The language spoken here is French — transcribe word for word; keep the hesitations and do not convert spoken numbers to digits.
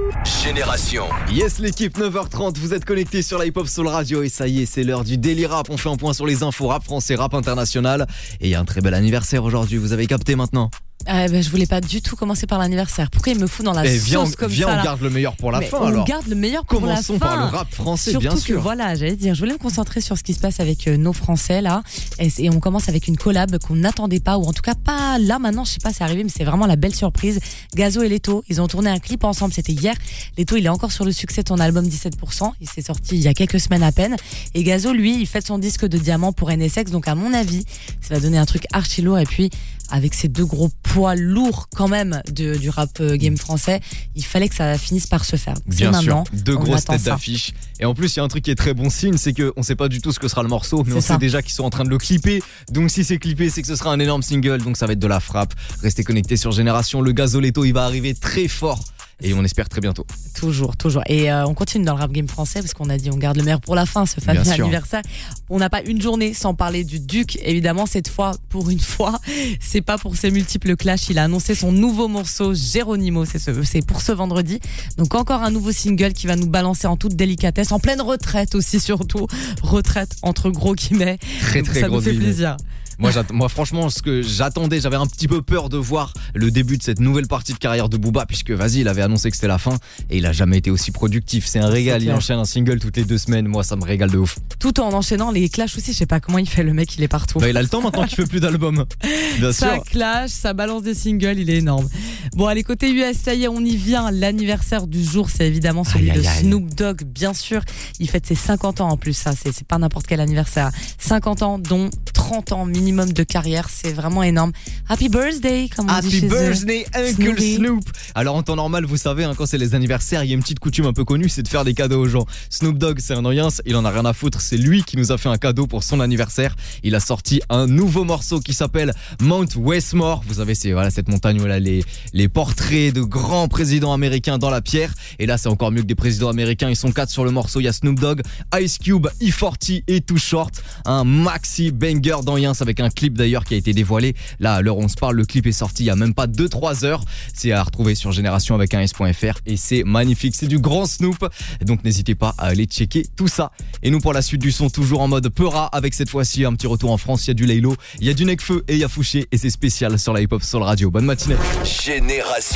Génération. Yes l'équipe, neuf heures trente, vous êtes connectés sur la Hip Hop Soul Radio et ça y est, c'est l'heure du Daily Rap. On fait un point sur les infos rap français, rap international. Et il y a un très bel anniversaire aujourd'hui, vous avez capté maintenant? Ah ben, je voulais pas du tout commencer par l'anniversaire. Pourquoi il me fout dans la Eh, sauce viens, comme viens, ça on là garde le meilleur pour la Mais fin on alors. garde le meilleur pour Commençons la fin. par le rap français, Surtout bien sûr. que voilà, j'allais dire, je voulais me concentrer sur ce qui se passe avec euh, nos Français là. Et, et on commence avec une collab qu'on n'attendait pas, ou en tout cas pas là maintenant, je sais pas, c'est arrivé, mais c'est vraiment la belle surprise. Gazo et Leto, ils ont tourné un clip ensemble, c'était hier. Leto, il est encore sur le succès de son album dix-sept pour cent. Il s'est sorti il y a quelques semaines à peine. Et Gazo, lui, il fête son disque de diamant pour N S X. Donc à mon avis, ça va donner un truc archi lourd. Et puis avec ces deux gros poids lourds quand même de, du rap game français, il fallait que ça finisse par se faire. C'est Bien sûr, maintenant, deux on grosses attend têtes ça. d'affiche. Et en plus, il y a un truc qui est très bon signe, c'est qu'on sait pas du tout ce que sera le morceau, mais C'est on ça. sait déjà qu'ils sont en train de le clipper. Donc si c'est clippé, c'est que ce sera un énorme single, donc ça va être de la frappe. Restez connectés sur Génération, le Gazoletto, il va arriver très fort. Et on espère très bientôt. Toujours, toujours. Et euh, on continue dans le rap game français parce qu'on a dit on garde le meilleur pour la fin, ce fameux Bien sûr. anniversaire. On n'a pas une journée sans parler du Duc. Évidemment, cette fois, pour une fois, c'est pas pour ses multiples clashs. Il a annoncé son nouveau morceau, Geronimo. C'est, ce, c'est pour ce vendredi. Donc encore un nouveau single qui va nous balancer en toute délicatesse, en pleine retraite aussi surtout. Retraite entre gros guillemets. Très Donc très ça gros nous fait guillemets. plaisir. Moi, j'att- moi, franchement, ce que j'attendais, j'avais un petit peu peur de voir le début de cette nouvelle partie de carrière de Booba, puisque vas-y, il avait annoncé que c'était la fin et il a jamais été aussi productif. C'est un régal. C'est Il clair. enchaîne un single toutes les deux semaines. Moi, ça me régale de ouf. Tout en enchaînant les clashs aussi. Je sais pas comment il fait, le mec, il est partout. Bah, il a le temps maintenant qu'il fait plus d'albums. Bien Ça sûr. clash, ça balance des singles, il est énorme. Bon, allez, côté U S, ça y est, on y vient. L'anniversaire du jour, c'est évidemment celui Aïe, aïe, de aïe. Snoop Dogg, bien sûr. Il fête ses cinquante ans en plus, ça, c'est, c'est pas n'importe quel anniversaire. cinquante ans, dont trente ans minimum de carrière, c'est vraiment énorme. Happy birthday, comme on dit Happy chez eux. birthday, Uncle Snoopy. Snoop. Alors en temps normal, vous savez, hein, quand c'est les anniversaires, il y a une petite coutume un peu connue, c'est de faire des cadeaux aux gens. Snoop Dogg, c'est un noyens, il en a rien à foutre. C'est lui qui nous a fait un cadeau pour son anniversaire. Il a sorti un nouveau morceau qui s'appelle Mount Westmore. Vous savez, c'est voilà cette montagne où il a les les portraits de grands présidents américains dans la pierre. Et là, c'est encore mieux que des présidents américains. Ils sont quatre sur le morceau. Il y a Snoop Dogg, Ice Cube, E quarante et Too Short. Un maxi banger dans Yens avec un clip d'ailleurs qui a été dévoilé. Là, à l'heure où on se parle, le clip est sorti il y a même pas deux trois heures. C'est à retrouver sur génération avec un s.fr et c'est magnifique. C'est du grand Snoop. Donc n'hésitez pas à aller checker tout ça. Et nous, pour la suite du son, toujours en mode Peura avec cette fois-ci un petit retour en France. Il y a du Laylo, il y a du Nekfeu et il y a Fouché et c'est spécial sur la Hip Hop Soul Radio. Bonne matinée. Génération.